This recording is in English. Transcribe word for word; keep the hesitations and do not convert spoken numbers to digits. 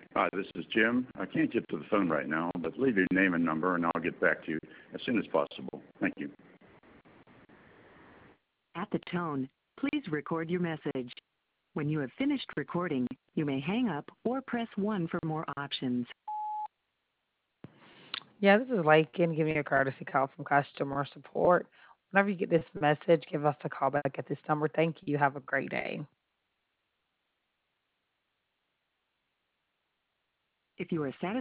Hi, this is Jim. I can't get to the phone right now, but leave your name and number, and I'll get back to you as soon as possible. Thank you. At the tone, please record your message. When you have finished recording, you may hang up or press one for more options. Yeah, this is Lakin giving you a courtesy call from customer support. Whenever you get this message, give us a call back at this number. Thank you. Have a great day. If you are satisfied